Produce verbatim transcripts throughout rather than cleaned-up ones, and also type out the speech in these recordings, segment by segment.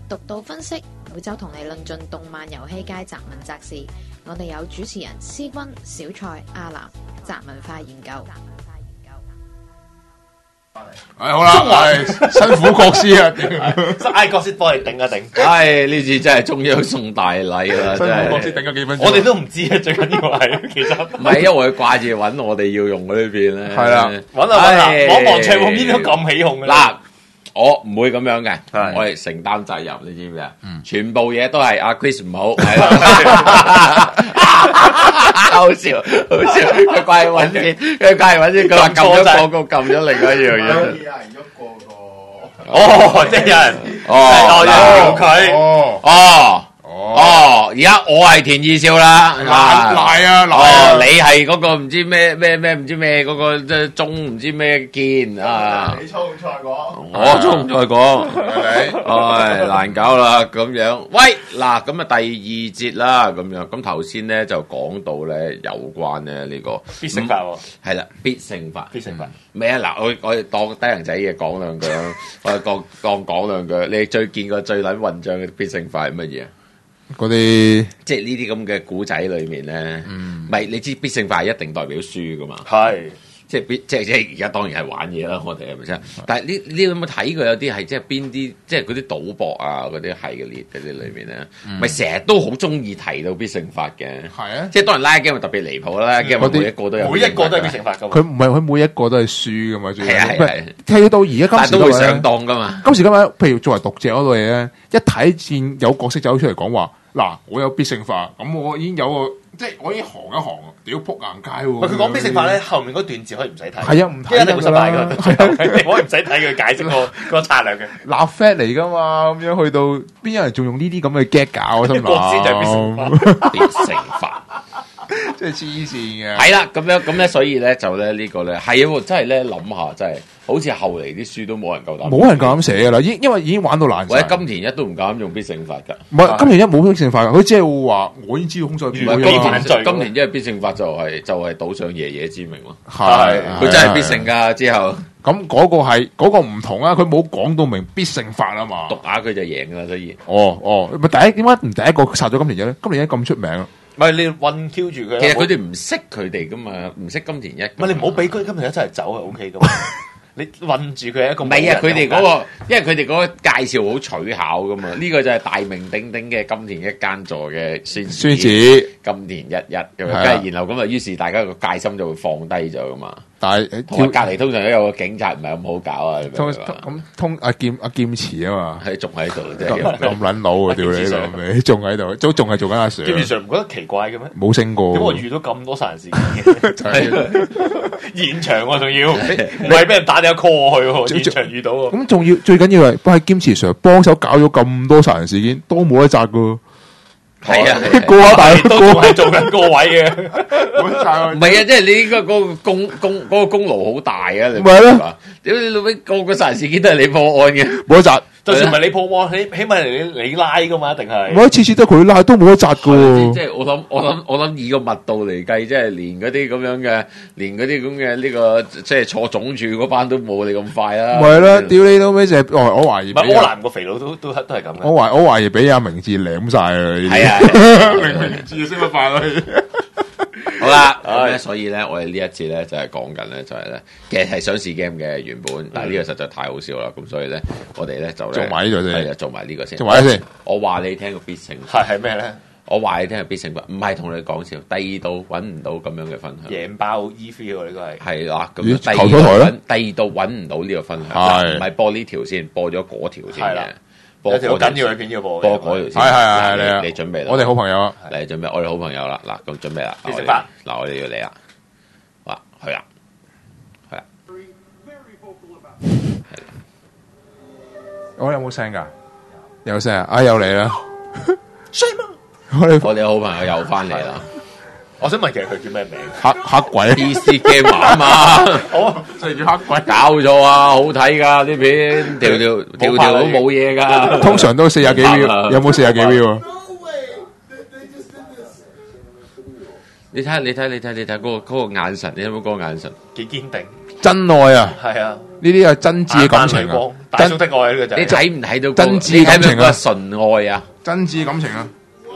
獨到分析，每周同你論盡動漫遊戲界雜文雜事。我哋有主持人思君、小蔡、阿南，雜文化研究。 係好啦，辛苦國師啊， 嗌國師幫你頂一頂。 唉，呢次真係中央送大禮啦， 辛真苦國師係。 頂咗幾分鐘。 我哋都唔知啊，最緊要係其實唔係，因為佢掛住揾我哋要用嗰呢邊咧。 係啦揾下揾下， 唉望望桌邊都咁起哄嘅。 嗱，我唔會咁樣嘅， 係我係承擔責任，你知唔知啊？全部嘢都係阿 Chris 唔好，係啦。好笑，好笑，佢掛住揾錢，佢掛住揾錢，佢話撳咗廣告，撳咗另外一樣嘢。 有人喐過個， 哦，即係有人哦， 有人搖佢。 哦哦。 哦， 哦，而家我係田二少啦， 賴賴啊賴哦， 啊！ 你係嗰個唔知咩咩咩唔知咩嗰個即係中唔知咩堅啊， 你粗菜講， 我都唔再講， 你唉難搞啦咁樣。喂，嗱咁啊第二節啦咁樣，咁頭先咧就講到咧有關咧呢個必勝法喎， 係啦，必勝法， 必勝法。 咩啊？嗱，我我哋當低人仔嘅講兩句，我哋當當講兩句。你最見過最撚混帳嘅必勝法係乜嘢啊？ 嗰啲即係呢啲咁嘅古仔裏面咧，唔係、你知必勝法係一定代表輸噶嘛？ 係。 即係必即係即係而家當然係玩嘢啦，我哋係咪先？但係呢呢有冇睇過有啲係即係邊啲即係嗰啲賭博啊嗰啲系列嗰啲裏面咧，咪成日都好中意提到必勝法嘅。 係啊， 即係當然拉 game 特別離譜啦，因為嗰啲每一個都有每一個都係必勝法㗎嘛。 佢唔係佢每一個都係輸噶嘛，最係啊係啊係啊睇到而家但係今時今日呢都會上當噶嘛。 今時今日，譬如作為讀者嗰類咧，一睇見有角色走出嚟講話，嗱，我有必勝法，咁我已經有個，即係我已經行一行，屌撲硬街喎。 喂，佢講必勝法咧，後面嗰段字可以唔使睇。 係啊，唔睇一定會失敗㗎㗎，你可以唔使睇佢解釋個個策略嘅。 立 fat 嚟噶嘛，咁樣去到邊有人仲用呢啲咁嘅 get 搞啊？心國師就係必勝諗， 法。 必勝法。 即係黐線嘅。 係啦，咁樣咁咧，所以咧就咧呢個咧係喎，真係咧諗下，真係好似後嚟啲書都冇人夠膽， 冇人夠膽寫噶啦，因因為已經玩到爛晒。 或者金田一都唔夠膽用必勝法㗎。 唔係金田一冇必勝法㗎，佢只係會話我已經知道兇手係邊唔係金個㗎嘛犯罪田金田一嘅必勝法就係就係賭上爺爺之名咯。 係佢真係必勝㗎，之後咁嗰個係嗰個唔同啊，佢冇講到明必勝法啊嘛。 讀下佢就贏㗎啦，所以哦哦，咪第一點解唔第一個殺咗金田一咧？金田一咁出名啊， 唔係你韞 Q 住佢。 其實佢哋唔識佢哋㗎嘛，唔識金田一㗎嘛。 唔係你唔好俾佢今日一齊走係 O K 噶嘛。你韞住佢係一個唔係啊！佢哋嗰個個，因為佢哋嗰個介紹好取巧噶嘛，呢、個就係大名鼎鼎嘅金田一間座嘅孫子孫子， 金田一一咁樣， 係啊跟住然後咁啊，於是大家個戒心就會放低咗噶嘛。 但係同埋隔離通常都有個警察唔係咁好搞啊，你明唔通明啊咁通阿劍阿劍持啊嘛， 係仲喺度真咁係。 咁撚老啊！屌你老味，仲喺度，都仲係做緊阿 Sir， 基本上唔覺得奇怪嘅咩？ 冇升過點解我遇到咁多殺人事件嘅？現場喎仲要，唔係俾人打電話 call 我去喎，現場遇到喎。 咁仲要最緊要係，不係堅持 Sir 幫手搞咗咁多殺人事件，都冇得責噶。 係啊，係啊過下大都仲係做緊個位嘅。 冇得責唔係啊，即係你應該嗰個功功嗰個功勞好大啊！你咪係咯明白屌你老味，個個殺人事件都係你破案嘅。 冇得責。 就算唔係你破案，起起碼你你拉噶嘛，一定係。 我一次次都佢拉，都冇得責即噶。 即係我諗，我諗，我諗以個密度嚟計，即係連嗰啲咁樣嘅，連嗰啲咁嘅呢個即係坐總住嗰班都冇你咁快啦。 咪係啦，屌你老味就係，我我懷疑唔係俾阿， 柯南個肥佬都都都係咁嘅。 我懷我懷疑俾阿明志舐晒啦。 係啊， 明明志識乜快啦？ 好啦，咁咧，所以咧，我哋呢一節咧就係講緊咧，就係咧，其實係想試 game 嘅原本，但係呢個實在太好笑啦，咁所以咧，我哋咧就做埋呢個先係啊，做埋呢個先， 做埋呢先。 我話你聽個必勝， 係係咩咧？ 我話你聽個必勝法，唔係同你講笑，第二度揾唔到咁樣嘅分享。 贏爆 E three 喎，呢個係。 係啦，咁咦第二求咗台咧度揾第二度揾唔到呢個分享， 係唔係播呢條先，播咗嗰條先嘅係啦， 播有條好嗰條緊要嘅片要播嘅。 播嗰條先。 係係係你係啊你準備啦， 我哋好朋友啊， 嚟準備，我哋好朋友啦，嗱咁準備啦， 必勝法嗱我哋要嚟啦，哇去啦，去啦， 我有冇聲㗎？有聲啊！啊又嚟啦！我哋我哋好朋友又翻嚟啦我想問其實佢叫咩名？ 黑黑鬼， ，D C game 啊嘛， 好， 就係叫黑鬼。 搞咗啊，好睇噶呢片，條條條條都冇嘢噶， 通常都四廿幾秒， 冇有冇四廿幾秒啊？ 你睇下，你睇你睇你睇嗰個嗰個眼神，你有冇嗰個眼神？ 幾堅定。 真愛啊！ 係啊， 呢啲係真摯嘅感情啊！ 眼眼淚光大叔的愛呢個就係你睇唔睇到真你摯感情啊睇唔睇到個純愛啊？ 真摯感情啊！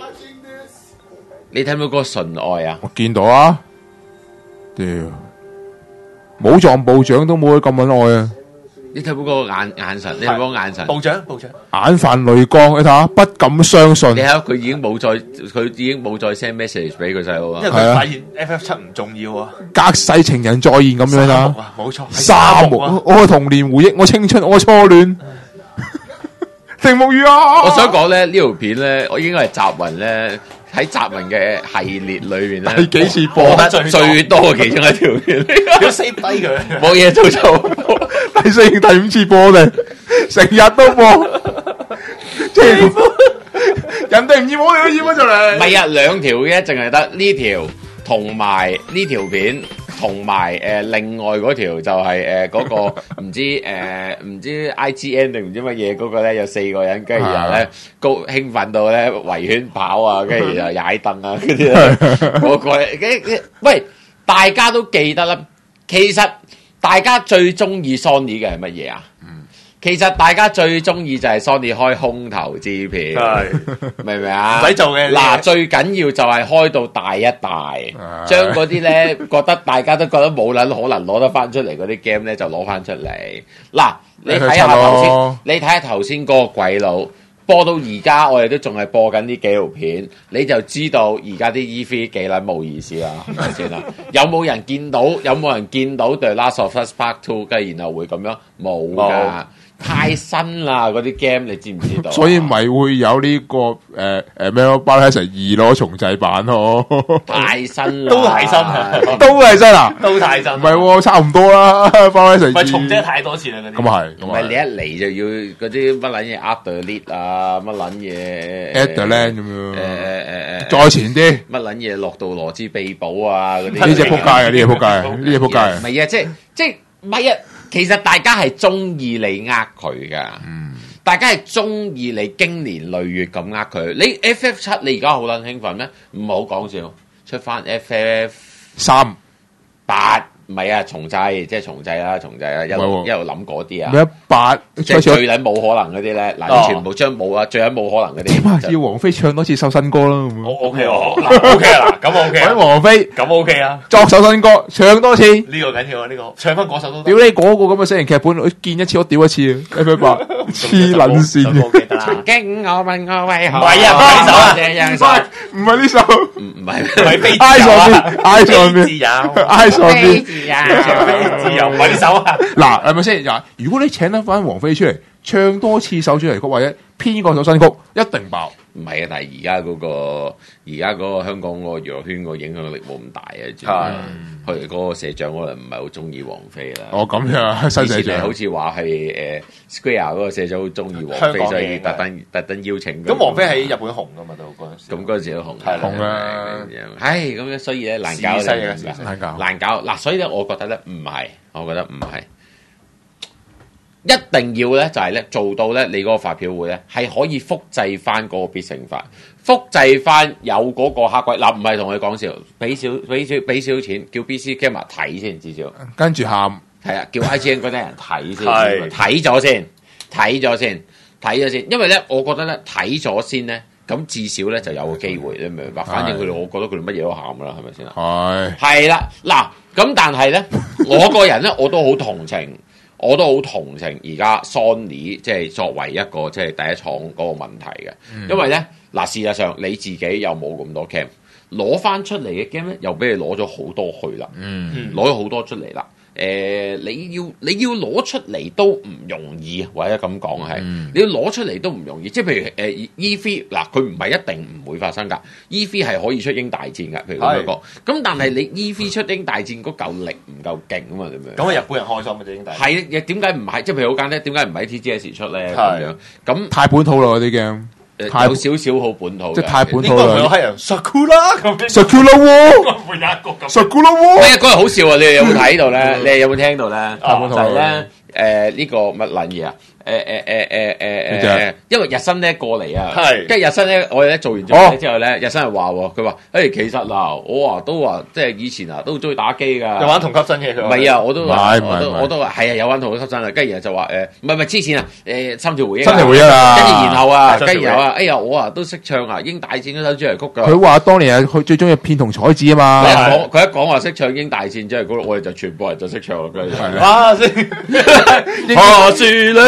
你睇唔睇到個純愛啊？ 我見到啊，屌，武藏部長都冇佢咁撚愛啊！ 你睇到個眼眼神，你睇到個眼神。 部長部長， 眼泛淚光，你睇下，不敢相信你。睇下佢已經冇再，佢已經冇再 send message 俾佢細佬因為啊！ 佢發現 F F 七唔重要啊。 隔世情人再現咁樣沙啦漠，啊，冇錯，係沙漠， 啊。 我嘅童年回憶，我青春，我初戀。定木魚啊！ 我想講咧呢條片咧，我應該係集雲咧喺集雲嘅系列裏邊咧， 第幾次播播得最多嘅其中一條片， 要 save 低佢。 冇嘢做就第四、第五次播嘅，成日都播。即係人哋唔要我，你都要乜就唔嚟。 係啊，兩條嘅，淨係得呢條同埋呢條片。同埋誒另外嗰條就係誒嗰個唔知誒唔知 I G N 定唔知乜嘢嗰個咧，有四個人，跟住然後咧高興奮到咧圍圈跑啊，跟住又踩凳啊嗰啲咧，嗰個咧喂大家都記得啦。其實大家最中意 Sony 嘅係乜嘢啊？其實大家最中意就係 Sony 開空頭支票， 係明唔明啊？ 唔使做嘅嗱，最緊要就係開到大一大，將嗰啲咧覺得大家都覺得冇撚可能攞得翻出嚟嗰啲 game 咧，就攞翻出嚟。嗱，你睇下頭先，你睇下頭先嗰個鬼佬播到而家，我哋都仲係播緊啲紀錄片，你就知道而家啲 E 三幾撚冇意思啦，係咪先啦？有冇人見到？有冇人見到 The Last of Us Part Two 嘅，然後會咁樣冇㗎？太新啦！嗰啲 game 你知唔知道？ 所以咪會有呢、這個誒誒咩咯，巴拉神二咯重製版咯， 太新啦， 都係新啊都係真啊！ 都太真。 唔係喎，差唔多啦，巴拉神二。 唔係重借太多次啦嗰啲。 咁啊係， 唔係你一嚟就要嗰啲乜撚嘢 After Lead 啊，乜撚嘢 At the Land 咁誒樣， 誒誒誒， 再前啲乜撚嘢落到羅茲秘寶啊嗰啲， 呢只撲街啊！呢只撲街啊！呢只撲街啊！ 唔係啊，即係即係唔係啊？其實大家係中意你呃佢噶， 嗯， 大家係中意你經年累月咁呃佢。你 F F 七你而家好撚興奮咩？唔好講笑，出翻 F F 三八。唔係啊，重製即係重製啦，重製啦，一路唔係喎一路諗嗰啲啊， 咩八即係最撚冇可能嗰啲咧，嗱你全部將冇啊，最撚冇可能嗰點啊？ 啲。 要王菲唱多次首新歌啦，咁我樣 OK 喎，嗱 OK 啊，嗱咁 OK 揾啊， 王菲咁 OK 啊， 作首新歌，唱多次。 呢個緊要啊，呢個唱翻嗰首都得屌你嗰個咁嘅死人劇本，我見一次我屌一次啊！F F 八黐撚線咁 OK 得啦。 曾經我問我為何唔係啊唔係呢首啊這樣唔係唔係呢首唔唔係唔係非 ，I 自由啊上邊，I 上非自由邊，I 上邊。 字啊！ 非自由唔係呢首啊， 嗱，係咪先？嗱，如果你請得翻王菲出嚟唱多次首主題曲或者編個首新曲，一定爆。 唔係啊，但係而家嗰個而家嗰個香港嗰個娛樂圈個影響力冇咁大啊，主要係佢嗰個社長可能唔係好中意王菲啦。 哦，咁樣新社長以前係好似話係誒 Square 嗰個社長好中意王菲， 香港嘅所以特登特登邀請佢。 咁王菲喺日本紅噶嘛都嗰陣時。 咁嗰陣時都紅， 係紅啊咁樣唉，咁樣所以咧難搞時勢啊難時勢難搞難搞嗱，所以咧我覺得咧唔係，我覺得唔係。一定要咧，就係咧做到咧，你嗰個發表會咧係可以複製翻嗰個必勝法，複製翻有嗰個黑鬼嗱，唔係同佢講笑，俾少俾少俾少錢，叫 B C Gamer 睇先，至少跟住喊， 係啊，叫 I G N 嗰啲人睇先， 係睇咗先，睇咗先，睇咗先，因為咧，我覺得咧睇咗先咧，咁至少咧就有個機會，你明唔明白？反正佢哋，我覺得佢哋乜嘢都喊噶啦，係咪先啊？ 係係啦，嗱，咁但係咧，我個人咧，我都好同情。我都好同情而家 Sony 即係作為一個即係第一廠嗰個問題嘅， 嗯、 因為咧嗱事實上你自己又冇咁多 game，攞翻出嚟嘅 game 咧又俾你攞咗好多去啦， 嗯， 攞咗好多出嚟啦。誒、呃，你要你要攞出嚟都唔容易，或者咁講係， 嗯、 你要攞出嚟都唔容易。即係譬如誒、呃、E 三嗱，佢唔係一定唔會發生㗎。E 三係可以出英大戰㗎，譬如咁樣講。咁但係你 E 三出英大戰嗰嚿力唔夠勁啊嘛，點樣？ 咁啊，日本人開心嘅啫，英大。 係啊，點解唔係？即係譬如好簡單，點解唔喺 T G S 出咧？咁樣咁太本土啦嗰啲 game。 誒有少少好本土， 即係太本土應該啦。 有黑人 Sakura 咁 Sakura 喎會有一個咁。 ，Sakura 唔喎。 係嗰日好笑啊！你哋有冇睇到咧？你哋有冇聽到咧？ 太本土就係咧誒呢個乜撚嘢啊？ 誒誒誒誒誒就誒，因為日新咧過嚟啊， 係跟住日新咧，我哋咧做完做嘢之後咧，日新係話喎，佢話誒其實嗱，我話都話即係以前啊都中意打機㗎， 有玩同級生嘅佢話。 唔係啊，我都話， 唔係唔係我都我都話係啊，有玩同級生啊，跟住然後就話誒，唔係唔係黐線啊，誒心跳回憶啊， 心跳回憶啊跟住然後啊， 係心跳回憶跟住然後啊，哎呀我啊都識唱啊，英大戰嗰首主題曲㗎。 佢話當年係佢最中意片同彩子啊嘛佢。一講佢一講話識唱英大戰主題曲，我哋就全部人就識唱啦，跟住哇！先下次咧，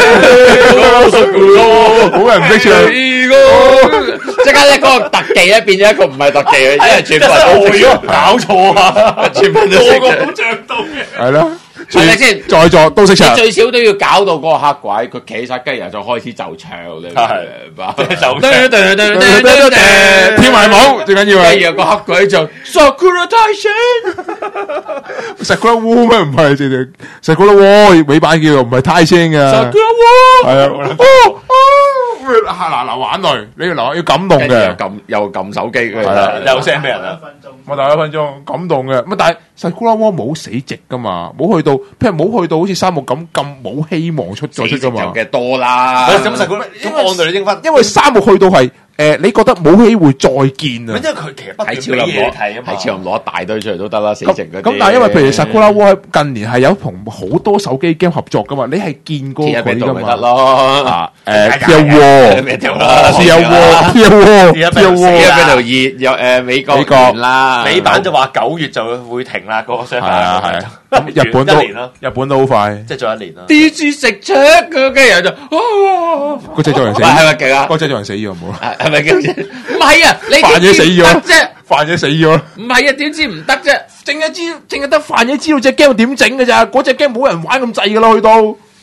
好人唔識唱。 即刻咧嗰個特技咧變咗一個唔係特技啊，因為全部人都識唱， 搞錯啊！ 全部人都識唱個個都。着到嘅。 係咯， 係咪先？ 在座都識唱你。最少都要搞到嗰個黑鬼，佢企晒跟住就開始就唱，你明係白？ 即係就唱對對對對對對跳埋舞最緊要係跟住個黑鬼就 Sakura Taishin Sakura War 咩？唔係直情 Sakura War 尾版叫做唔係胎聲嘅。 Sakura War， 係啊，哦哦，嗱嗱玩淚，你要流要感動跟住又嘅， 撳又撳手機， 係啊有聲俾人啦。 我大一分鐘感動嘅。咁但係 Sakura War 冇死寂噶嘛，冇去到，譬如冇去到好似三木咁咁冇希望出咗出噶嘛。 嘅多啦。 咁實咁按道理應分， 因為三木去到係誒，你覺得冇機會再見啊因？為佢其實不斷喺超林俾嘢攞睇啊嘛。 喺超林攞一大堆出嚟都得啦，死咁剩嗰啲。 咁，但係因為譬如 Sakura War 近年係有同好多手機 game 合作噶嘛，你係見過貼喺佢噶度咪得嘛？ 咯。 啊誒 P L War 咩條 P L War P L War P L 而 War 家邊度熱有誒美國美國完啦， 美版就話九月就會停啦，嗰個商係啊係啊， 咁咁日本都一年啦， 日本都好快， 即係做一年啦。 啲住食雀嗰跟住就哦， 個製作人死， 喂係咪勁啊？ 個製作人死咗冇啦， 係咪叫唔係啊？你犯嘢死咗點知唔得啫？ 犯嘢死咗， 唔係啊？點知唔得啫？ 淨係知淨係得犯嘢知道隻 game 點整嘅咋，嗰隻 game 冇人玩咁滯噶啦，去到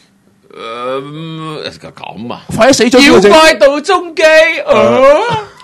誒咁啊！ 犯嘢死咗知道隻妖怪道中記，哦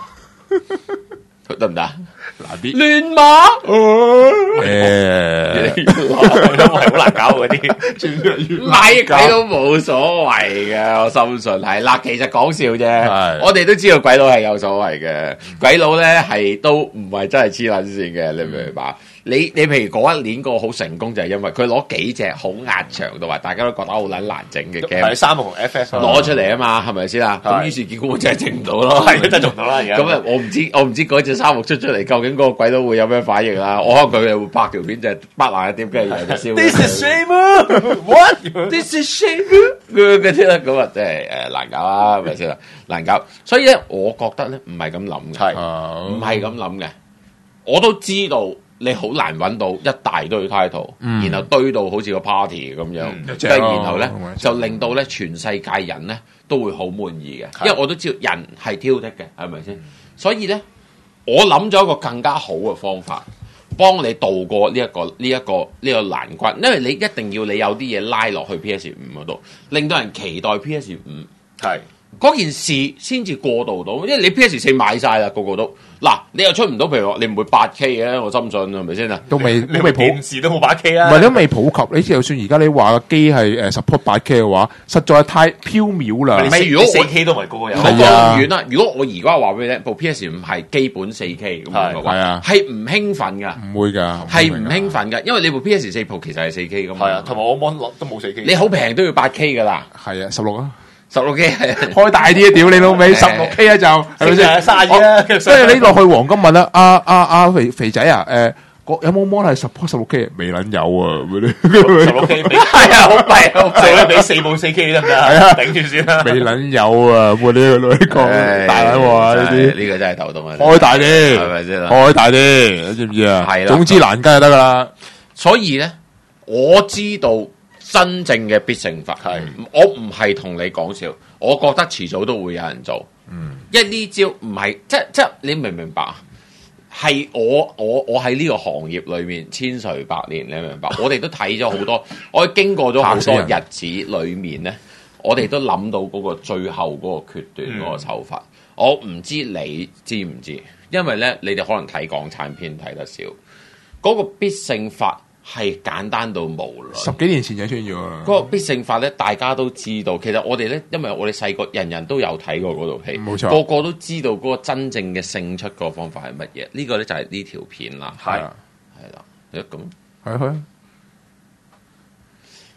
得唔得？ 難啲， 亂馬， 誒因為好難搞嗰啲， 唔係鬼佬冇所謂嘅，我深信係嗱。其實講笑啫係， 我哋都知道鬼佬係有所謂嘅。鬼佬咧係都唔係真係黐撚線嘅，你明唔明白？你你譬如嗰一年個好成功就係因為佢攞幾隻好壓場同埋大家都覺得好撚難整嘅 game 係三木同 F S 攞出嚟啊嘛，係咪先啊？咁係於是結果真係整唔到咯， 係真係做唔到啦而家。 咁啊，我唔知我唔知嗰隻三木出出嚟究竟嗰個鬼佬會有咩反應啦。我可能佢哋會拍條片就係bắt爛一碟跟住然後就燒。 This is shame what This is shame 嗰啲啦，咁啊，即係誒難搞啦，係咪先啦？難搞，所以咧，我覺得咧唔係咁諗嘅， 係唔係咁諗嘅。我都知道你好難揾到一大堆 title，然後堆到好似個 party 咁樣，跟住然後咧就令到咧全世界人咧都會好滿意嘅，因為我都知道人係挑剔嘅，係咪先？所以咧，我諗咗一個更加好嘅方法。幫你渡過呢、這、一個呢一、這個呢、這個難關，因為你一定要你有啲嘢拉落去 P S 五嗰度，令到人期待 P S 五係嗰件事先至過渡到，因為你 P S 四買晒啦，個個都嗱，你又出唔到，譬如話你唔會八 K 嘅，我深信係咪先啊？ 都未你都未普， 電視都冇八 K 啊， 唔係你都未普及。你就算而家你話個機係誒 support 八 K 嘅話，實在係太飄渺啦你。 係如果我四 K 都唔係個個有。 唔好講係啊咁遠啦，如果我而家話俾你聽，部 P S 五係基本四 K 咁樣嘅話， 係啊係唔興奮噶， 唔會㗎， 係唔興奮噶，因為你部 P S 四 Pro 其實係四 K 噶嘛， 係啊，同埋我 mon 都冇四 K。 你好平都要八 K 噶啦， 係啊，十六啊， 十六 K 係。 開大啲啊！屌你老味，十六 K 啊就係咪先？ 卅二啦， 即係你落去黃金問啦，阿阿阿肥肥仔啊，誒，個有冇 mon 係 support 十六 K？未撚有啊！ 十六 K 俾係啊，好弊好弊四俾四部四 K 得唔得？ 係啊頂住先啦。 未撚有啊！我呢個女講大撚喎呢啲， 呢個真係頭痛啊！ 開大啲， 係咪先啊？ 開大啲，你知唔知啊？ 係啦總之難跟就得噶啦。 所以咧，我知道真正嘅必勝法係，我唔係同你講笑，我覺得遲早都會有人做。嗯，因為呢招唔係即即你明唔明白啊？係我我我喺呢個行業裏面千錘百煉，你明唔明白？我哋都睇咗好多，我哋經過咗好多日子裏面咧，我哋都諗到嗰個最後嗰個決斷嗰個手法。我唔知你知唔知？因為咧，你哋可能睇港產片睇得少，嗰個必勝法係簡單到無論。 十幾年前就出現咗啦。 嗰個必勝法咧，大家都知道。其實我哋咧，因為我哋細個人人都有睇過嗰套戲， 冇錯個個都知道嗰個真正嘅勝出個方法係乜嘢。呢、個咧就係呢條片啦。 係啊， 係啦，咁係啊，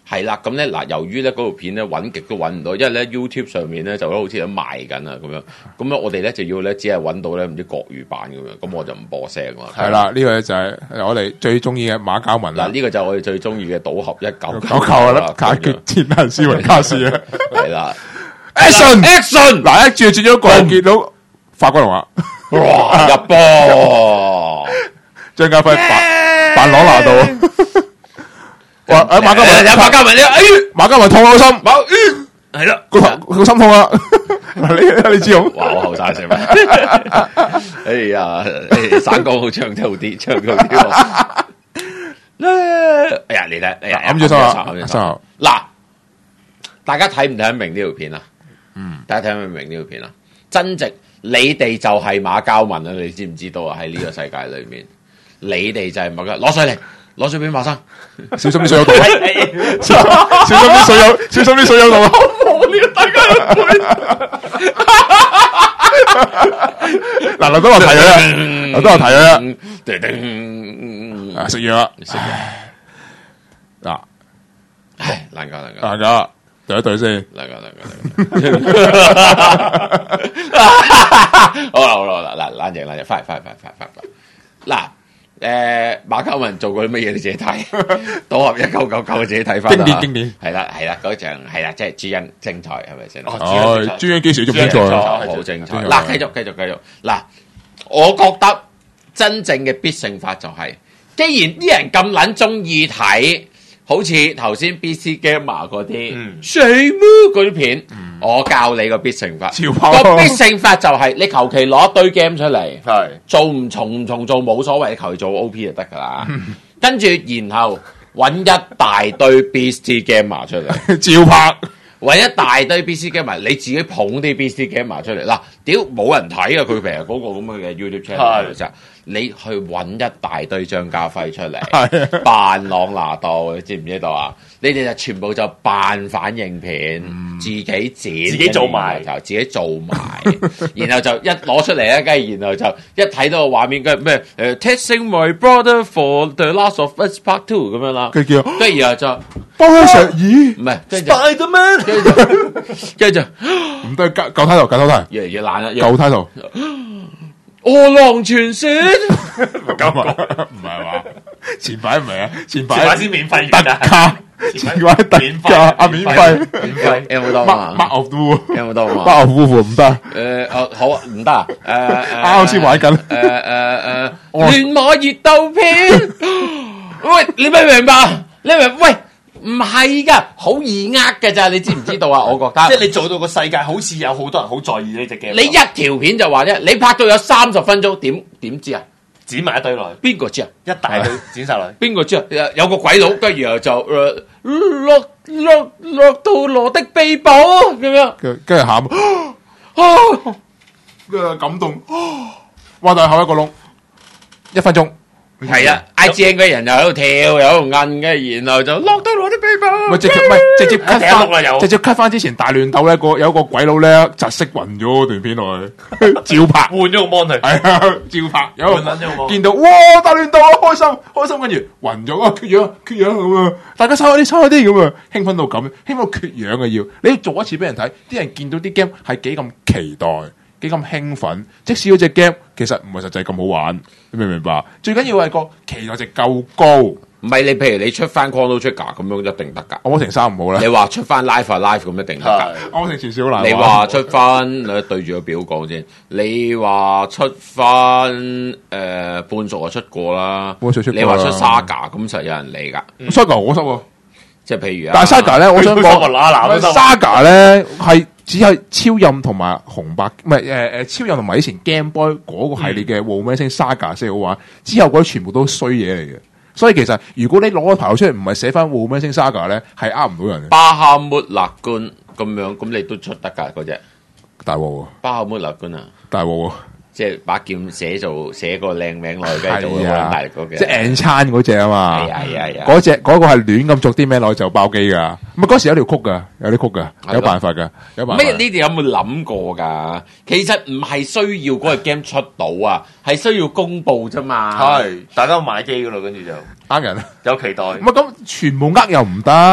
係啦，咁咧嗱，由於咧嗰條片咧揾極都揾唔到，因為咧 YouTube 上面咧就好似都賣緊啊咁樣，咁咧我哋咧就要咧只係揾到咧唔知國語版咁樣，咁我就唔播聲啦。 係啦，呢個就係我哋最中意嘅馬交文啦。 嗱，呢個就係我哋最中意嘅賭俠一九九球啦，解決天能斯維加斯啊！ 係啦 ，Action Action， 嗱一轉轉咗個見到法國龍話， 哇入波， 張家輝扮扮朗拿度。哇！誒馬家文， 有馬家文，你哎馬家文痛我心， 係啦， 個頭個心痛啊！你你知我， 哇！我後生成咩？哎呀，散歌好唱得好啲，唱得好啲。咧，哎呀，你睇，哎呀， 揞住心啊，心口。 嗱，大家睇唔睇得明呢條片啊？嗯，大家睇唔睇得明呢條片啊？真直，你哋就係馬交文啊！你知唔知道啊？喺呢個世界裏面，你哋就係馬交，攞水嚟。攞水俾馬生，小心啲水有毒。小心啲水有，小心啲水有毒。好無聊，大家都背。嗱，劉德華提佢啦，劉德華提佢啦。叮叮，啊食藥啦，食藥。嗱，唉，難搞難搞，難搞，對一對先，難搞難搞。好啦好啦好啦，嗱冷靜冷靜，快快快快快快，嗱。誒、呃，馬交文做過啲乜嘢？你自己睇，賭俠一九九九，自己睇翻。經典經典，係啦係啦，嗰場係啦，即係朱茵精彩，係咪先？哦，朱茵幾時做精彩？好精彩。嗱，繼續繼續繼續。嗱，我覺得真正嘅必勝法就係、是，既然啲人咁撚中意睇，好似頭先 B C Gamer 嗰啲，水妹嗰啲片。嗯我教你個必勝法，個必勝法就係你求其攞一堆 game 出嚟，做唔重唔重做冇所謂，你求其做 O P 就得噶啦。跟住然後揾一大堆 B C Gamer 出嚟，照拍。揾一大堆 B C Gamer，你自己捧啲 B C Gamer 出嚟。嗱，屌冇人睇啊！佢平日嗰個咁嘅 YouTube channel 其實，你去揾一大堆張家輝出嚟，扮朗拿度，你知唔知道啊？你哋就全部就扮反應片，嗯、自己剪，自己做埋，就自己做埋，然後就一攞出嚟咧，跟住然後就一睇到個畫面，跟住咩誒 Testing my brother for the Last of Us Part Two 咁樣啦，跟住跟住然後就幫佢上耳，唔係 Spiderman，跟住跟住唔得，舊舊態度，舊態度，越嚟越爛啦，舊態度。餓狼傳說唔係嘛？前排唔係啊，前排先免費特價，前排特價啊，免費免費有冇多啊？八牛夫有冇多啊？八牛夫婦唔得。誒，哦好啊，唔得啊。誒誒，啱先玩緊。誒誒誒，亂馬熱鬥片。喂，你明唔明白？你明喂？唔係噶，好易呃嘅咋？你知唔知道啊？我覺得， 即係你做到個世界好似有好多人好在意呢隻 game。 你一條片就話啫，你拍到有三十分鐘，點點知啊？ 剪埋一堆落去， 邊個知啊？ 一大堆剪晒落去， 邊個知啊？有個鬼佬，跟住然後就誒落落落到羅的秘寶咁樣，跟住喊，啊，跟住感動，挖大口一個窿，一分鐘。係啊 ，I G N 嗰啲人又喺度跳，又喺度摁嘅，然後就落到攞啲秘寶。咪直接咪直接 cut 翻，直接 cut 翻之前大亂鬥咧，個有個鬼佬咧窒息暈咗段片落去，照拍換咗個 mon 嚟，係啊，照拍有個見到哇大亂鬥啊，開心開心，跟住暈咗啊，缺氧缺氧咁啊，大家收下啲收下啲咁啊，興奮到咁，興奮到缺氧嘅要，你要做一次俾人睇，啲人見到啲 game 係幾咁期待。幾咁興奮，即使嗰隻 game 其實唔係實際咁好玩，你明唔明白？最緊要係個期待值夠高。唔係你譬如你出翻 Chrono Trigger 咁樣一定得㗎。我成三唔好啦。你話出翻 Life or Life 咁一定得㗎。我成前少好難。你話出翻你對住個表講先。你話出翻誒、呃、半熟就出過啦。半熟出過。你話出 Saga 咁實有人理㗎。嗯、Saga 我收喎。即係譬如啊。但係 Saga 咧，我想講 Saga 咧係。只係超任同埋紅白，唔係誒誒超任同埋以前 Game Boy 嗰個系列嘅 Romancing Saga 先好玩，之後嗰啲全部都衰嘢嚟嘅。所以其實如果你攞個牌出嚟，唔係寫翻 Romancing Saga 咧，係呃唔到人嘅。巴哈穆勒官咁樣，咁你都出得㗎嗰隻大鑊喎！巴哈穆勒官啊，大鑊喎！即係把劍寫做寫個靚名落去，跟住就會揾大力嗰嘅。即係 N 餐嗰隻啊嘛，係啊係啊係啊！嗰隻嗰個係亂咁作啲名落去就爆機噶。唔係嗰時有條曲噶，有啲曲噶，有辦法噶，有辦法。咩？你哋有冇諗過㗎？其實唔係需要嗰個 game 出到啊，係需要公佈啫嘛。係，大家買機㗎啦，跟住就呃人，有期待。唔係咁全部呃又唔得，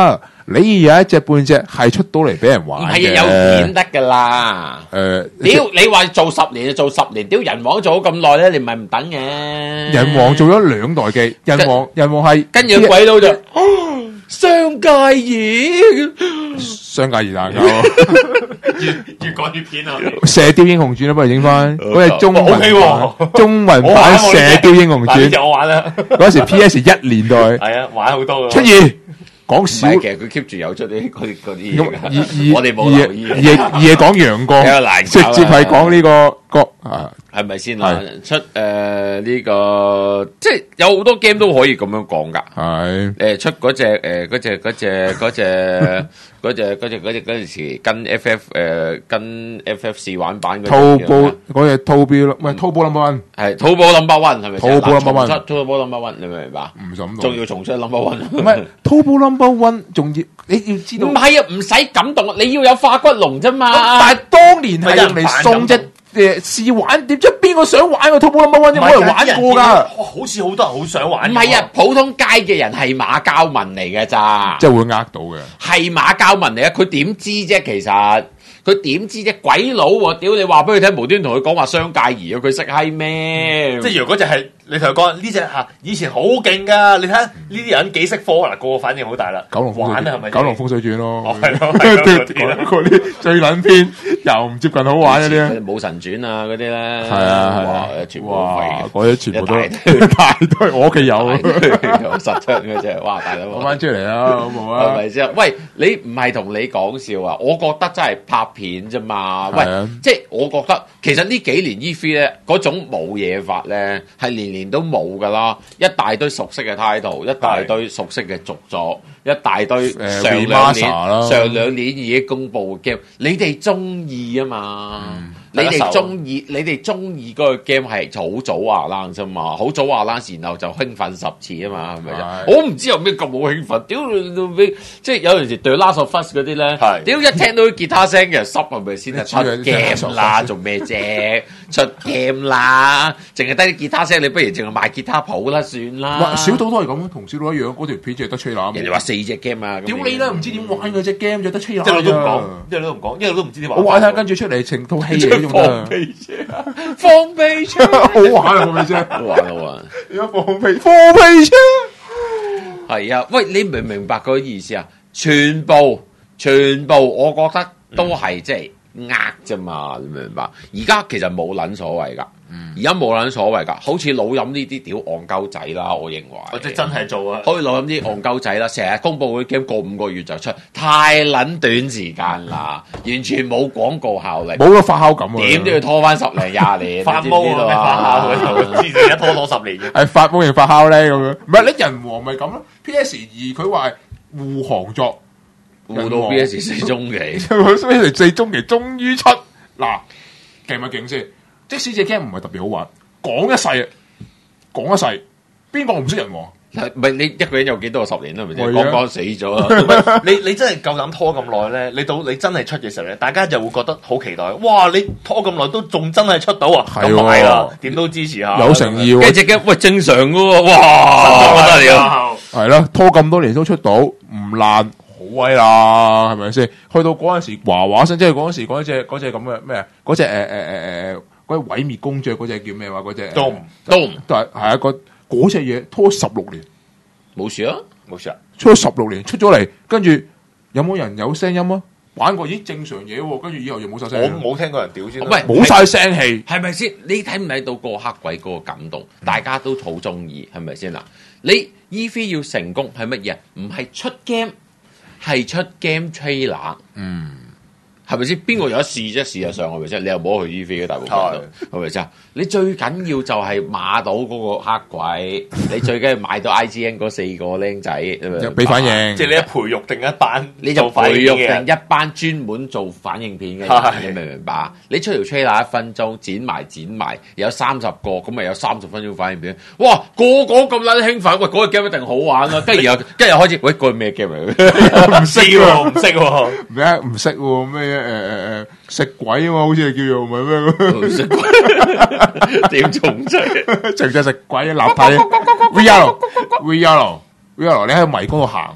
你有一隻半隻係出到嚟俾人唔玩係有錢得㗎啦。 誒， 屌你話做十年就做十年，屌人王做咗咁耐咧，你唔係唔等嘅。 人王做咗兩代機，人王人王係跟住鬼佬就商界嘢， 商界二大狗， 越越講越片啊！ 射雕英雄傳啊，不如影翻嗰隻中文 OK 喎中文版射雕英雄傳， 嗱呢隻我玩啦， 嗰時 P S 一年代係啊，玩好多出嘅。 現講唔少係其實佢 keep 住有出啲嗰啲嗰啲咁嘢而而㗎，我哋冇留意而而而係講陽光比較難， 直搞啊接係講呢個個啊係咪先啊？出誒呢個即係有好多 game 都可以咁樣講㗎。 係誒出嗰隻誒嗰隻嗰隻嗰隻嗰隻嗰隻嗰隻嗰陣時跟 F F 誒跟 F F 試玩版嗰淘隻叫咩寶嗰隻淘寶唔係淘寶 number one， 係淘寶 number one 係咪先？ 淘寶 number one 重出淘寶 number one 你明唔明白？ 唔諗到仲要重出 number one， 唔係淘寶 number one，仲要你要知道唔，係啊，唔使感動，你要有化骨龍啫嘛。 但係當年係用嚟送隻誒試玩碟，即係邊個想玩個淘寶 number one 啫？冇人玩過㗎， 好似好多人好想玩。 唔係啊，普通街嘅人係馬交文嚟嘅咋， 即係會呃到嘅。 係馬交文嚟啊！佢點知啫？其實佢點知啫？鬼佬喎！屌你話俾佢聽，無端同佢講話商界兒啊！佢識閪咩？ 即係如果只係你同佢講呢只嚇以前好勁㗎，你睇下呢啲人幾識科嗱，個個反應好大啦。 九龍風玩啊係咪？ 九龍風水轉咯， 哦係咯係咯嗰啲啦嗰啲最撚偏又唔接近好玩嗰啲咧。 武神傳啊嗰啲咧， 係啊係啊哇，全部哇廢嗰啲全部都一大堆大堆，我屋企有， 有實出嘅啫，哇大佬！ 攞翻出嚟啦，好冇係啊？ 咪先？喂，你唔係同你講笑啊？我覺得真係拍片啫嘛。喂係啊， 即係我覺得其實呢幾年 E 三咧嗰種冇嘢法咧，係年年都冇噶啦，一大堆熟悉嘅 title，一大堆熟悉嘅續作，一大堆誒上兩 remaster 年啦上兩年已經公佈嘅 game，你哋中意啊嘛？你哋大家受中意，你哋中意嗰個 game 係好早話冷啫嘛，好早話冷，然後就興奮十次啊嘛，係咪啫？ 係我唔知有咩咁好興奮，屌你老味！即係有陣時對 Last of Us 嗰啲咧， 係屌一聽到啲吉他聲嘅濕係咪先係出你知啊 game 啦？做咩啫？出 game 啦，淨係得啲吉他聲，你不如淨係賣吉他譜啦，算啦。 哇！小島都係咁，同小島一樣，嗰條片淨係得吹喇。 人哋話四隻 game 啊，咁屌你啦，唔知點玩嗰隻 game 就得吹喇一路都唔講咋， 一路都唔講，一路都唔知點玩。 我玩下跟住出嚟成套戲嚟嗰種放啊！ 屁啫，放屁啫， 好玩啊！放屁車， 好玩好玩。 而家放屁放屁車， 係啊，喂，你明唔明白嗰個意思啊？全部全部，我覺得都係即係呃啫嘛，你明唔明白？而家其實冇撚所謂噶，而家冇撚所謂噶，好似老飲呢啲屌戇鳩仔啦，我認為。 或者真係做啊！ 可以老飲啲戇鳩仔啦，成日公佈嗰啲 game 過五個月就出，太撚短時間啦，完全冇廣告效力， 冇個發酵感啊！ 點都要拖翻十零廿年， 發你知唔知道毛啊！咩發啊？ 酵嗰度，之前一拖拖十年嘅。 係發毛型發酵咧咁樣，唔係你人王咪咁咯？P S 二佢話係護航作， 護到 B S 四中期， 佢 P S 四中期終於出，嗱勁咪勁先？即使隻 game 唔係特別好玩，講一世啊，講一世，邊個唔識人王？ 唔係你一個人有幾多個十年啦？係咪先？ 係啊剛剛死咗。 你你真係夠膽拖咁耐咧？你到你真係出嘅時候咧，大家就會覺得好期待。哇！你拖咁耐都仲真係出到啊！ 係喎咁買啦，點都支持下。 有誠意喎， 跟住嘅喂正常嘅喎，哇不得了！ 係啦，拖咁多年都出到，唔爛，好威啦，係咪先？去到嗰陣時，話話聲，即係嗰陣時嗰隻嗰隻咁嘅咩啊？嗰隻誒誒誒誒嗰隻毀滅公爵嗰隻叫咩話？嗰隻都都都係係一個嗰隻嘢拖十六年， 冇事啊！ 冇事啊！ 出咗十六年，出咗嚟，跟住有冇人有聲音啊？玩過咦正常嘢喎，跟住以後又冇晒聲我音， 冇聽過人屌先啦。 喂冇晒聲氣， 係咪先？你睇唔睇到個黑鬼嗰個感動？大家都好中意，係咪先嗱？你 E 三要成功係乜嘢？唔係出 game，係出 game trailer。 嗯， 係咪先？邊個有得試啫？事實上係咪先？你又冇去 E 三嘅大部分都係咪先？你最緊要就係馬到嗰個黑鬼，你最緊要買到 I G N 嗰四個僆仔， 俾反應， 即係你一培育定一班， 你就做反培應嘅人育定一班專門做反應片嘅係人，你明唔明白？你出條 trailer 一分鐘，剪埋剪埋，有三十個，咁咪有三十分鐘反應片。哇！個個咁撚興奮，喂，嗰個 game 一定好玩啦。跟住又跟住又開始，喂，嗰個咩 game 嚟嘅？ 唔識喎，唔識喎。 咩唔識喎咩誒誒誒食鬼啊嘛，好似係叫做唔係咩？ 唔識點重製？ 直隻食鬼立體 V R V R V R，你喺迷宮度行，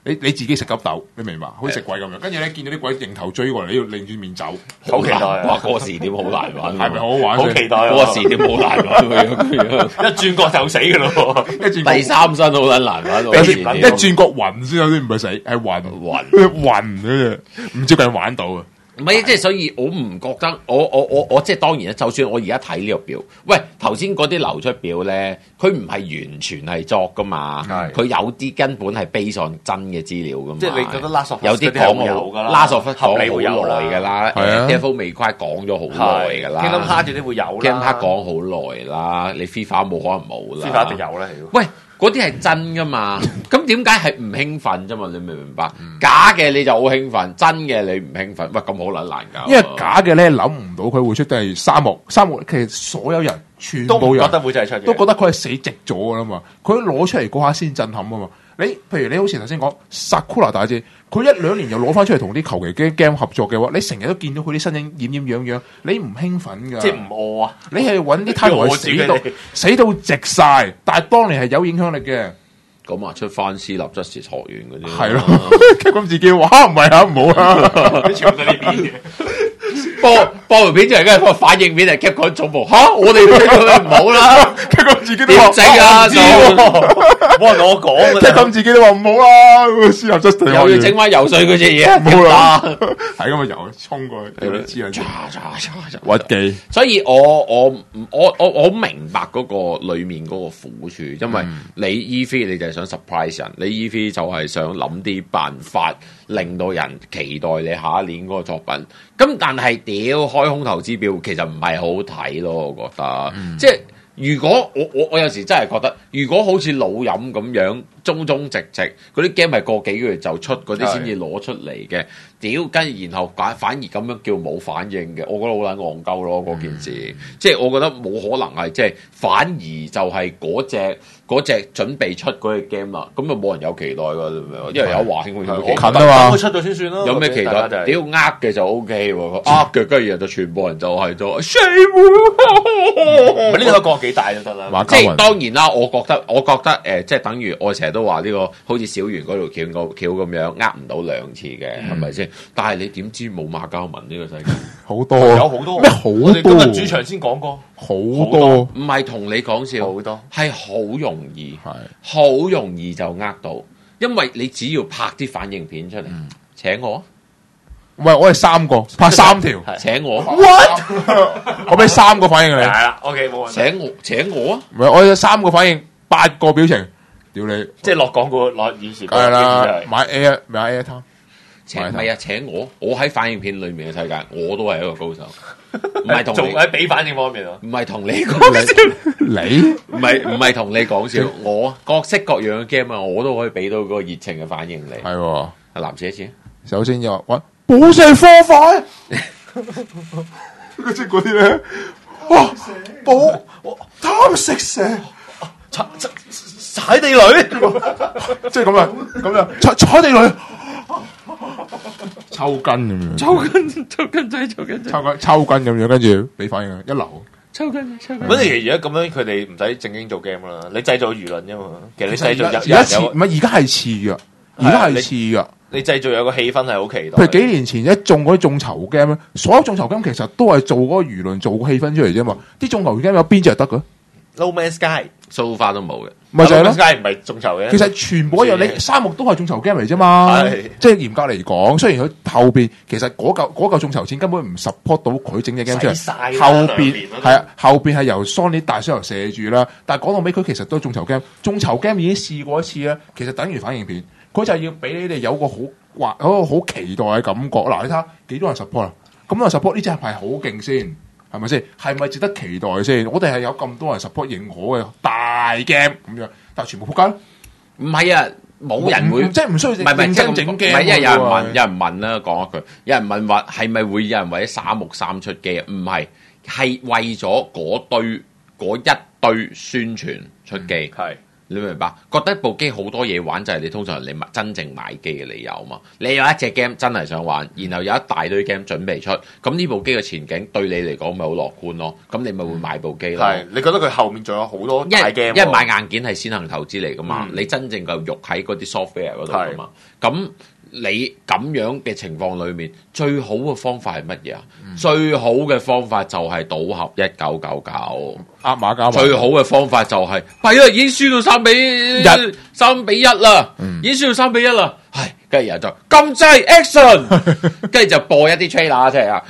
你你自己食粒豆，你明白？好似食鬼咁樣，跟住咧見到啲鬼迎頭追過嚟，你要擰住面走， 好期待啊！ 哇！嗰個時點好難玩， 係咪好好玩？ 好期待啊！ 嗰個時點好難玩， 一轉角就死㗎咯， 一轉第三身好撚難玩， 一轉角暈先有啲唔係死，係暈暈暈嗰隻，唔知佢玩到啊！ 唔係，即係所以我唔覺得，我我我我即係當然啦。就算我而家睇呢個表，喂頭先嗰啲流出表咧，佢唔係完全係作噶嘛，佢有啲根本係 base on 真嘅資料噶嘛。 即係你覺得 Last of Us 有啲講有㗎啦 ，Last of Us 合理會有講好耐㗎啦， 係啊 Devil May Cry 講咗好耐㗎啦 Kingdom Hearts 嗰啲會有啦 Kingdom Hearts 講好耐啦，你 FIFA 冇可能冇啦 FIFA 一定有啦， 喂，嗰啲係真噶嘛？咁點解係唔興奮啫嘛？你明唔明白？假嘅你就好興奮，真嘅你唔興奮，喂咁好撚難搞。 因為假嘅咧諗唔到佢會出第沙漠，沙漠其實所有人全都部人唔覺得會真係出嘅， 都覺得佢係死直咗噶啦嘛，佢攞出嚟嗰下先震撼啊嘛。你譬如你好似頭先講薩庫拉大戰，佢一兩年又攞翻出嚟同啲求其嘅 game 合作嘅話，你成日都見到佢啲身影奄奄樣樣，你唔興奮噶？ 即係唔餓啊！ 你係揾啲 title 餓死到住佢哋死到直晒，但係當年係有影響力嘅。 咁啊，出翻私立質時學院嗰啲， 係咯，咁自己話唔係啊，唔好啦， 你全部都呢邊嘅。 播播條片出嚟，跟住個反應片係 Capcom 總部嚇，我哋呢個唔好啦， 佢咁自己都點話整啊？就冇人同我講㗎即係啦。 咁自己都話唔好啦，私立質地又要整翻游水嗰隻嘢， 冇啦啦， 係咁啊游衝過去，黐撚線屈屈機。 所以我我我我我好明白嗰個裡面嗰個苦處，因為你 E 三 你就係想 surprise 人，你 E 三就係想諗啲辦法令到人期待你下一年嗰個作品。咁但係屌開空頭支票其實唔係好睇咯，我覺得，嗯、即係如果我我我有時真係覺得，如果好似老飲咁樣忠忠直直，嗰啲 game 係過幾個月就出嗰啲先至攞出嚟嘅，屌跟住然後反反而咁樣叫冇反應嘅，我覺得好撚戇鳩咯嗰件事，嗯、即係我覺得冇可能係即係反而就係嗰隻。嗰隻準備出嗰隻 game 啦，咁就冇人有期待㗎，因為有話興，有咩期待？ 近啊嘛， 佢出咗先算咯。 有咩期待？屌呃嘅就 O K 喎，呃嘅跟住就全部人就係做 shame。 呢個角幾大就得啦。 即係當然啦，我覺得我覺得誒，即係等於我成日都話呢個好似小圓嗰條橋個橋咁樣，呃唔到兩次嘅，係咪先？但係你點知冇馬交文呢個世界好多有好多咩好我哋今多日主場先講過， 好多唔係同你講笑， 好多係好容易， 係好容易就呃到，因為你只要拍啲反應片出嚟，請我， 喂，我係三個拍三條， 請我 ，what？我俾三個反應你， 係啦，OK 冇問題。 請我請我啊！ 唔係我有三個反應，八個表情，屌你， 即係落廣告落以前梗係啦，買 Air 買 Air Time。 請唔係啊！請我，我喺反應片裏面嘅世界，我都係一個高手，唔係同你做喺俾反應方面啊， 唔係同你講笑， 你唔係唔係同你講笑，我各式各樣嘅 game 啊，我都可以俾到嗰個熱情嘅反應你。 係喎， 男士一次， 首先就話寶石科快，即係嗰啲咧，哇，寶貪食蛇， 踩踩踩地雷， 即係咁啊，咁樣踩踩地雷。抽筋咁樣， 抽筋抽筋仔抽筋仔， 抽筋抽筋咁樣，跟住俾反應一流。 抽筋抽筋。 咁你而家咁樣，佢哋唔使正經做 game 啦，你製造輿論啫嘛。其實你製造有而家似有唔係而家係似㗎，而家係似㗎。 你製造有個氣氛係好期待。 譬如幾年前一中嗰啲眾籌 game 咧，所有眾籌 game 其實都係做嗰個輿論、做個氣氛出嚟啫嘛。啲眾籌 game 有邊隻係得嘅？ No Man's Sky so far 都冇嘅， 咪就係 No 咯 Man's。Sky 唔係眾籌嘅。 其實全部一樣，你沙漠都係眾籌 game 嚟啫嘛。 係即係嚴格嚟講，雖然佢後邊其實嗰嚿嗰嚿眾籌錢根本唔 support 到佢整嘅 game 出使晒嚟， 啦後邊兩年啦係啊，後邊係由 Sony 大水喉射住啦。但係講到尾，佢其實都係眾籌 game，眾籌 game 已經試過一次啦。其實等於反應片，佢就係要俾你哋有個好話嗰個好期待嘅感覺。嗱，你睇下幾多人 support 啊？咁多人 support 呢隻係好勁先。係咪先？係咪值得期待先？我哋係有咁多人 support 認可嘅大 game 咁樣，但係全部仆街。 唔係啊，冇人會即係唔需要唔係唔係認真整唔 game 係，因為有人問， 喎有人問啦，講一句，有人問話係咪會有人為咗沙漠三出機啊？唔係，係為咗嗰堆嗰一堆宣傳出機。 係你明唔明白？覺得部機好多嘢玩就係你通常你買真正買機嘅理由嘛。你有一隻 game 真係想玩，然後有一大堆 game 準備出，咁呢部機嘅前景對你嚟講咪好樂觀咯。咁你咪會買部機咯。 係，你覺得佢後面仲有好多大 game？ 因為買硬件係先行投資嚟噶嘛， 嗯、 你真正嘅肉喺嗰啲 software 嗰度噶嘛。咁你咁樣嘅情況裏面，最好嘅方法係乜嘢啊？嗯、最好嘅方法就係賭俠一九九九， 呃馬交。 最好嘅方法就係、是，係啊，已經輸到三比一，三比一啦，嗯、已經輸到三比一啦。係，跟住然後就撳掣 action， 跟住就播一啲 trailer 出嚟啊！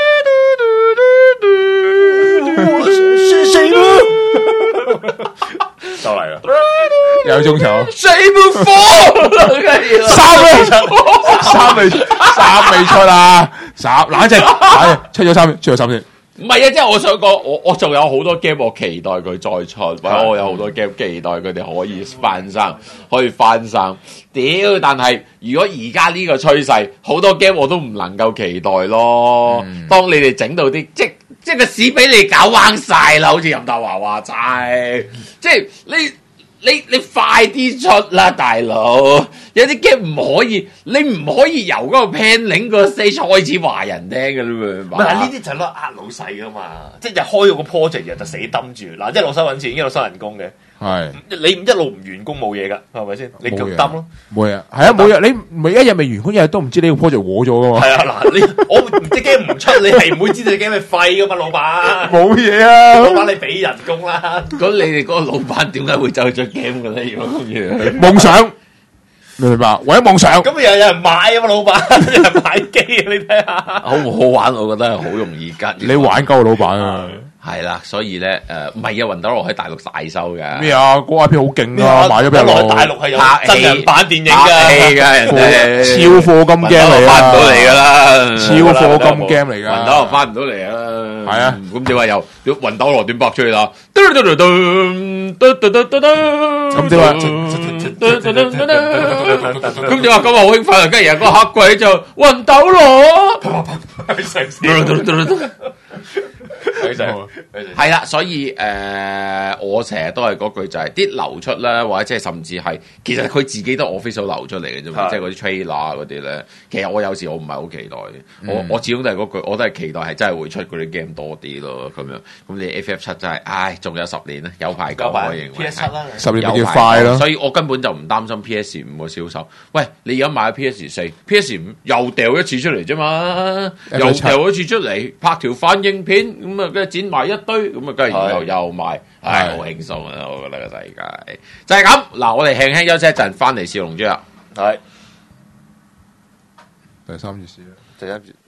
就嚟啦， 有中場， 死冇火， 三未出，三未三未出啊！三冷靜，冷靜，出咗三，出咗三先。 唔係啊，即係我想講，我我仲有好多 game 我期待佢再出，或者我有好多 game 期待佢哋可以翻生，可以翻生。屌！但係如果而家呢個趨勢，好多 game 我都唔能夠期待咯。嗯、當你哋整到啲即即個屎俾你搞彎晒啦，好似任達華話齋，即係你你你快啲出啦，大佬！有啲 game 唔可以，你唔可以由嗰個 planning 個 stage 開始話人聽嘅啦嘛。 唔係呢啲就係攞呃老細噶嘛，即係就開咗個 project 日就死抌住，嗱一路收緊錢，一路收人工嘅。係你一路唔完工冇嘢噶，係咪先？你就抌咯， 冇嘢，係啊冇嘢，你每一日未完工，日日都唔知呢個 project 和咗噶嘛。係啊，嗱你我隻 game 唔出，你係唔會知道隻 game 係廢噶嘛，老闆。 冇嘢啊， 老闆你俾人工啦。 咁你哋嗰個老闆點解會走去出 game 嘅咧？如果咁樣， 夢想。明唔明白？為咗夢想， 咁又有人買啊嘛，老闆，有人買機啊，你睇下， 好唔好玩？我覺得係好容易吉。 你玩鳩老闆啊！ 係啦，所以咧誒，唔係啊，魂斗羅喺大陸大收嘅。 咩啊？嗰 I P 好勁啊！買咗俾人攞。 大陸係有真人版電影㗎， 拍戲㗎，人哋超貨金 game 嚟啊！ 翻唔到嚟㗎啦， 超貨金 game 嚟㗎。 魂斗羅翻唔到嚟啊！ 係啊， 咁你話又魂斗羅點拍出嚟啦？ 咁點啊？ 咁你話今日好興奮啊！跟住有個黑鬼就魂斗羅，係啦，所以誒、呃，我成日都係嗰句就係、是、啲流出啦，或者即係甚至係，其實佢自己都 official 流出嚟嘅啫嘛，即係嗰啲 trailer 嗰啲咧。其實我有時我唔係好期待嘅，嗯、我我始終都係嗰句，我都係期待係真係會出嗰啲 game 多啲咯，咁樣。咁你 F F 七真係，唉，仲有十年咧，有排講，我認為 P S 七啦， 十年比較快咯。 所以我根本就唔擔心 P S 五個銷售。喂，你而家買 P S 四、P S 五又掉一次出嚟啫嘛，又掉一次出嚟拍條反應片，咁啊跟住剪埋一堆，咁啊跟住然後又賣，唉，好輕鬆啊！我覺得個世界就係咁。嗱，我哋輕輕休息一陣，翻嚟笑龍珠啊， 係第三件事啦， 第三件。